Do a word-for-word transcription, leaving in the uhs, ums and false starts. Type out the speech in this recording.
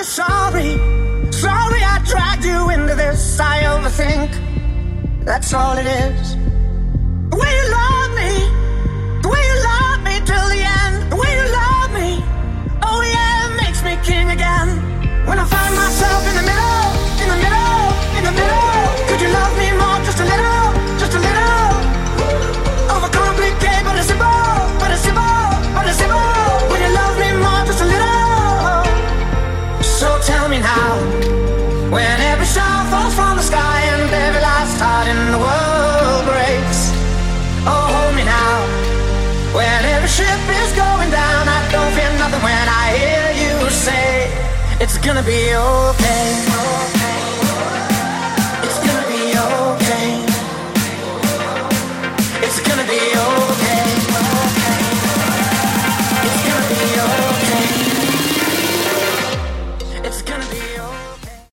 sorry, sorry I dragged you into this. I overthink, that's all it is. The way you love me, the way you love me till the end, the way you love me, oh yeah, it makes me king again. When I find myself in the middle, in the middle, in the middle, could you love me more, just a little, just a little? Overcomplicate, but it's simple, but it's simple, but it's simple. When you love me more, just a little. So tell me now, when every star falls from the sky and every last heart in the world breaks. Oh, hold me now, when every ship is going down, I don't fear nothing when I hear you say, it's gonna be okay, okay. It's gonna be okay. It's gonna be okay, okay. It's gonna be okay. It's gonna be okay.